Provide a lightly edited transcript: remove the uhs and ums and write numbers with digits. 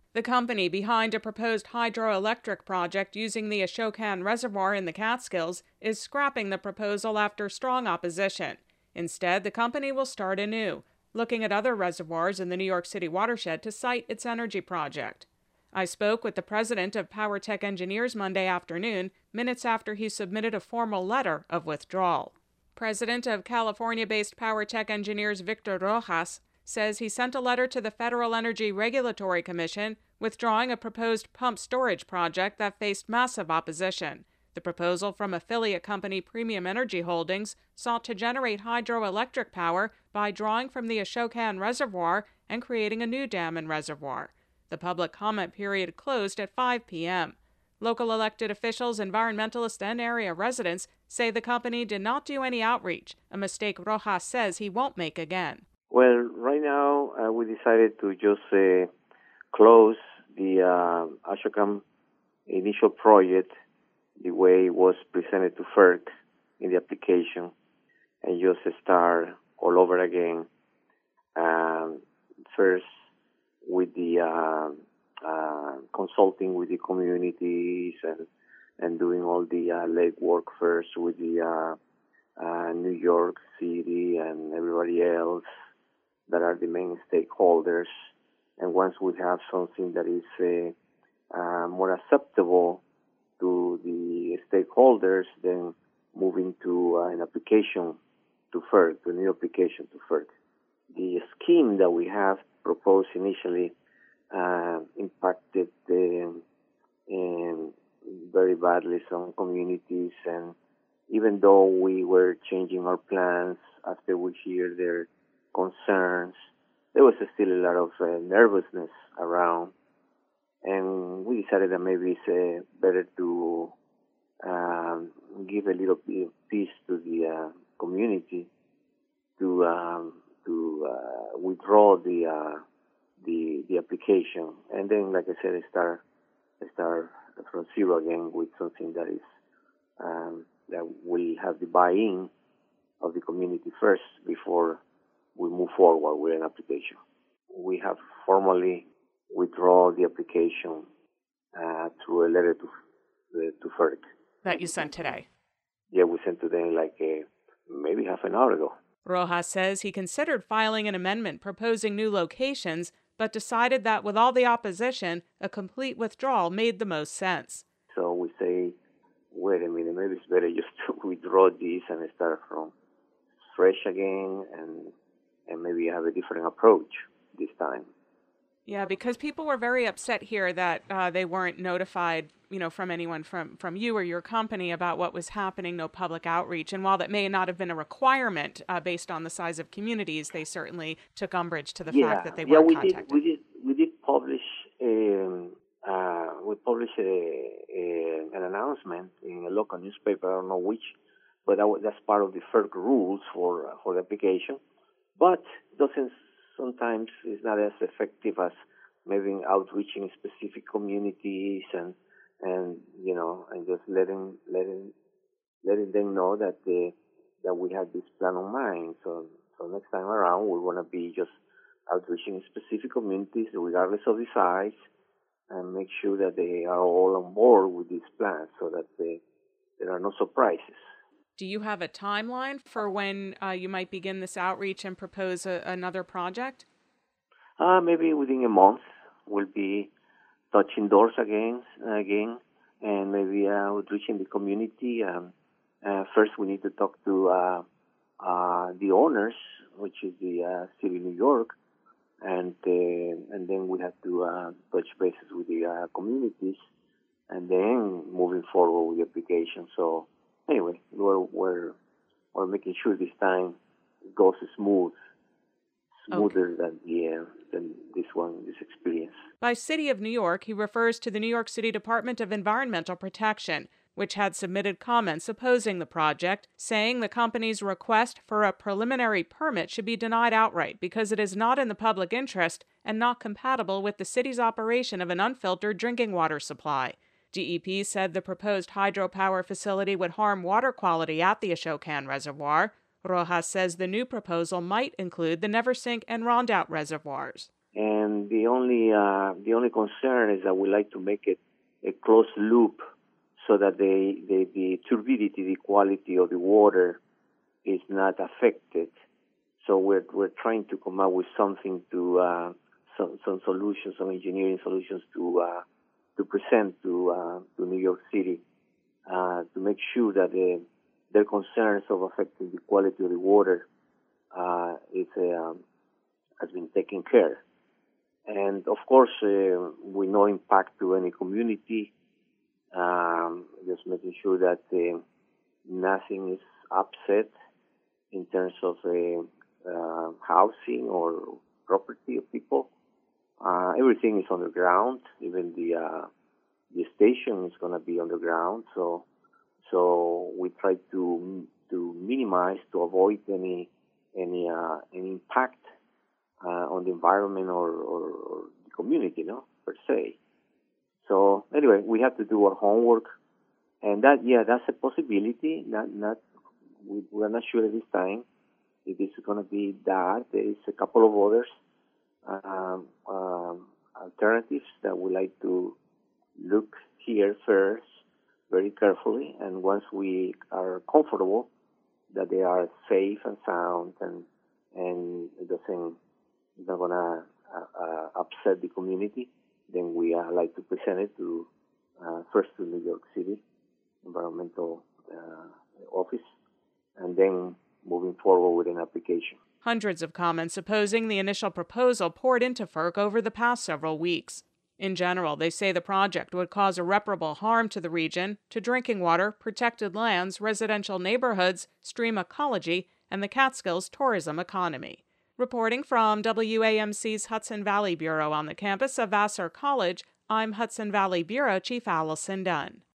The company behind a proposed hydroelectric project using the Ashokan Reservoir in the Catskills is scrapping the proposal after strong opposition. Instead, the company will start anew, looking at other reservoirs in the New York City watershed to site its energy project. I spoke with the president of PowerTech Engineers Monday afternoon, minutes after he submitted a formal letter of withdrawal. President of California-based PowerTech Engineers Victor Rojas says he sent a letter to the Federal Energy Regulatory Commission withdrawing a proposed pump storage project that faced massive opposition. The proposal from affiliate company Premium Energy Holdings sought to generate hydroelectric power by drawing from the Ashokan Reservoir and creating a new dam and reservoir. The public comment period closed at 5 p.m. Local elected officials, environmentalists, and area residents say the company did not do any outreach, a mistake Rojas says he won't make again. Well, right now we decided to just close the Ashokan initial project the way it was presented to FERC in the application and just start all over again. First, with the consulting with the communities and doing all the legwork first with the New York City and everybody else that are the main stakeholders. And once we have something that is more acceptable to the stakeholders, then moving to an application to FERC, to a new application to FERC. The scheme that we have proposed initially impacted very badly some communities, and even though we were changing our plans after we hear their concerns, there was still a lot of nervousness around, and we decided that maybe it's better to give a little bit of peace to the community to withdraw the application, and then, like I said, start from zero again with something that is that will have the buy-in of the community first before we move forward with an application. We have formally withdrawn the application through a letter to FERC. That you sent today? Yeah, we sent today like maybe half an hour ago. Rojas says he considered filing an amendment proposing new locations, but decided that with all the opposition, a complete withdrawal made the most sense. So we say, wait a minute, maybe it's better just to withdraw this and start from fresh again and maybe have a different approach this time. Yeah, because people were very upset here that they weren't notified, from anyone from you or your company about what was happening, no public outreach. And while that may not have been a requirement based on the size of communities, they certainly took umbrage to the fact that they weren't contacted. We did publish an announcement in a local newspaper, I don't know which, but that's part of the FERC rules for the application. But sometimes it's not as effective as maybe outreaching specific communities and just letting them know that we have this plan on mind. So next time around we want to be just outreaching specific communities regardless of the size, and make sure that they are all on board with this plan so that there are no surprises. Do you have a timeline for when you might begin this outreach and propose another project? Maybe within a month we'll be touching doors again, and maybe outreaching the community. First, we need to talk to the owners, which is the City of New York, and then we have to touch bases with the communities, and then moving forward with the application. So anyway, we're making sure this time it goes smoother than this experience. By City of New York, he refers to the New York City Department of Environmental Protection, which had submitted comments opposing the project, saying the company's request for a preliminary permit should be denied outright because it is not in the public interest and not compatible with the city's operation of an unfiltered drinking water supply. DEP said the proposed hydropower facility would harm water quality at the Ashokan Reservoir. Rojas says the new proposal might include the Neversink and Rondout reservoirs. And the only concern is that we like to make it a closed loop so that the turbidity, the quality of the water is not affected. So we're trying to come up with something to some solutions, some engineering solutions to present to New York City to make sure that their concerns of affecting the quality of the water has been taken care. And of course, with no impact to any community, just making sure that nothing is upset in terms of housing or property of people. Everything is underground. Even the station is going to be underground. So we try to minimize, to avoid any impact on the environment or the community, per se. So anyway, we have to do our homework, and that's a possibility. We're not sure at this time if it's going to be that. There is a couple of others alternatives that we like to look here first very carefully, and once we are comfortable that they are safe and sound and it's not going to upset the community, then we like to present it to first to New York City Environmental Office, and then moving forward with an application. Hundreds of comments opposing the initial proposal poured into FERC over the past several weeks. In general, they say the project would cause irreparable harm to the region, to drinking water, protected lands, residential neighborhoods, stream ecology, and the Catskills tourism economy. Reporting from WAMC's Hudson Valley Bureau on the campus of Vassar College, I'm Hudson Valley Bureau Chief Allison Dunn.